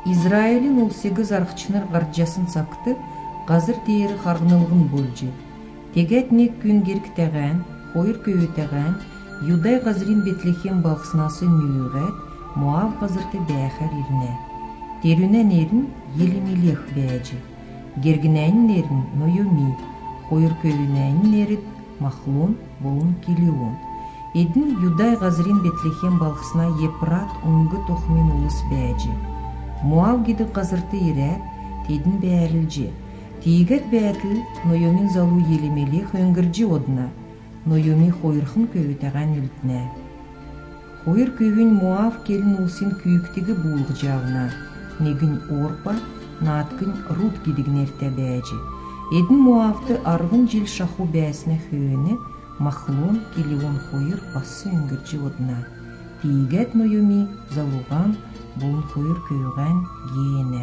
Израилин ул 8 аркчыныр гаржасын сакты, газыр тери харгынылгын болжы. Тегет нек күн герктеген, хойыр көйтеген, Юдай газырин Бетлехем балксынасы нүйгет, Муав газырты бәхәр ирне. Терүнен ерін Елемелех бәжі. Гергінәйін ерін Нойоми, хойыр көйінәйін ерін Махлон, болын Килион. Эдін Юдай газырин Бетлехем балксына Епрат уңғы тоқмен улыс бәжі. Муав гиді газырты ирәт, тедін бәрілжі. Тиегет бәтіл Нойомин залу Елемелех өңгіржі одына. Нойоми хойырхын көйтәған үлтіне. Хойыр көйін Муав келін улсын күйіктігі бұлғы жағына. Негін Орпа, наткын Рут гидігін әрті бәжі. Эдін Муавты арғын жил шаху бәсіне хүйіні Махлон, Килион хойыр басы өңгіржі одына. Тиегет Нойоми залуған бұлын хойыр көйген гейіне.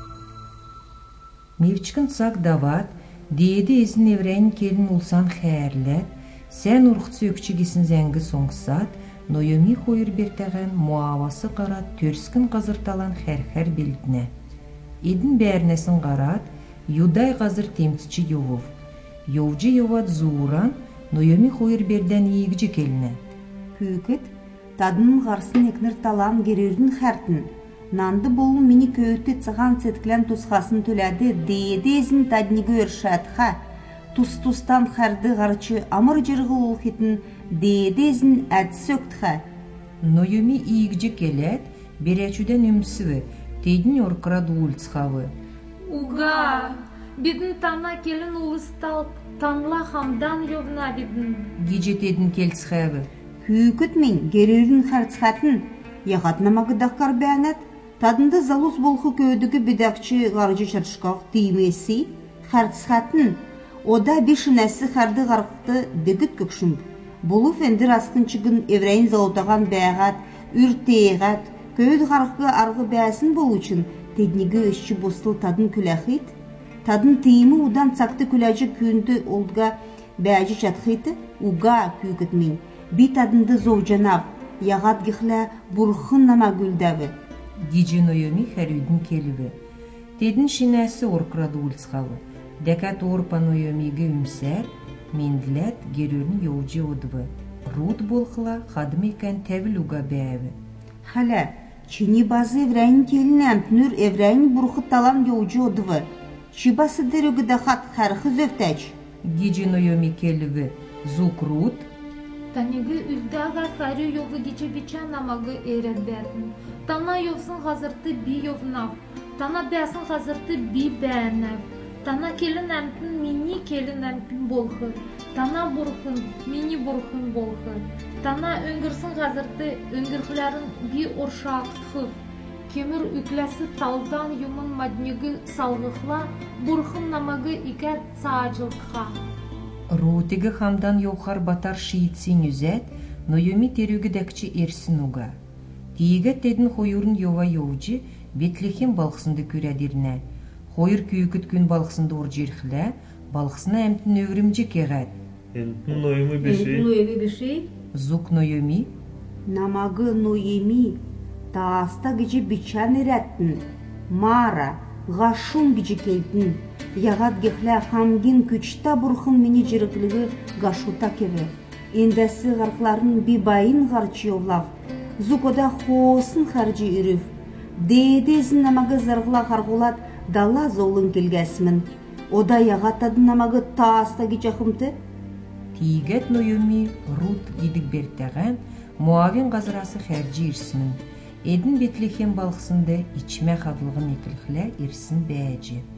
Мевчкін сақ дават, дейді езін еврейін келін улсан хәрләт, сән ұрқцы өкчігесін зәңгі соңсат, Нойоми хойыр бертәген Муавасы қарат, төрскін қазырталан хәр-хәр белдіне. Едін бәрнесін қарат, Юдай қазыр темтічі Йовов. Йовжы Йоват зуыран, Нойоми хойыр берден егжі келіне. Күйкіт, тадының ғарсын екнір талан керердің хәртін. Нанды болу мені көйті цыған сетклен тусқасын төләді, дейді езін таднигі өршәтқа. Тұс-тұстан қарды ғарчы амыр жырғы олхетін дейді езін әдісі өктіға. Нойоми егжі келет, берәчуден өмсіві, тейдің орқырады ұлцқавы. Уга, бедін тана келін ұлыстал, танла хамдан йовна бедін. Геджетедін келцқавы. Күйкіт мен керердің қарцқатын, яғатнамағы даққар бәнет, тадында залус болқы көйдігі бедәкчі ғаржы чаршқақ деймесі, қарцқатын, ода бешінәсі қарды ғарқты бігіт көкшім. Болу фендір асқынчығын еврейін заудаған бәғат, үртейғат, көйд ғарқы арғы бәсін болу үшін теднігі өшчі бостыл тадын күләхит, тадын тейімі удан цақты күләжі күйінді олдға бәжі жатқиты, уға күйгітмен, бит адынды зоужанав, яғат гіхлә бұрхын нама гүлдәві. Диджи Нойоми хәрүйдің келіві. Тедін шинәсі орқырады ұлцқавы. Дәкәт Орпа Нойомиге үмсәр, менділәт герөрін йоужи одывы. Рут болқыла қадым екен тәвіл уға бәві. Хәлә, чини базы еврейін келін әмпінір еврейін бұрқы талан йоужи одывы. Чибасы дәрігі дақат қәрқы зөфтәч. Диджи Нойоми келіві. Зук Рут. Таниги үлдәға қәрі йовы гече бича намағы әрет бәтін. Тана йовсын ғазырты би йовнав. Тана бәсін ғазырты би бәнәв. Тана келін әмпін мини келін әмпін болқы. Тана бұрқын, мини бұрқын болқы. Тана өңгірсін ғазырты өңгірхілерін би оршақтықы. Кемір үкләсі талдан юмын маднегі салғықла, бұрқын намағы икәр саажылтқа. Рутигі хамдан йоқар батар шиитсин үзәт, Нойоми терюгі дәкчі ерсін уға. Тиегет тедін хойырын йова йоужы, Бетлехем балқсынды көрәдеріне. Хойыр күйікіт күн балқсынды оржерхілі, балқсына әмтін өгірімжі кеғәд. Әмтін Нойоми бешей? Зук Нойоми? Намағы Нойоми, тааста гіжі бичан ерәттін. Мара, ғашун гіжі келтін. Яғат гехлә хамгин күчта бұрхын мені жырықлығы ғашута кеве. Ендәсі ғарқларын бибайын ғарчы овлав. Зукода хосын қаржы үріф. Дейдезін намағы зарғыла қарғулат дала золын келгәсімін. Ода яғаттадың намағы тааста гечақымты? Тиегет Нойоми Рут гидік бертәғән, Муавин ғазырасы хәржі ирсімін. Эдін Бетлехем балқсынды ичмә қадлығын етілхілі ирсін бәжі.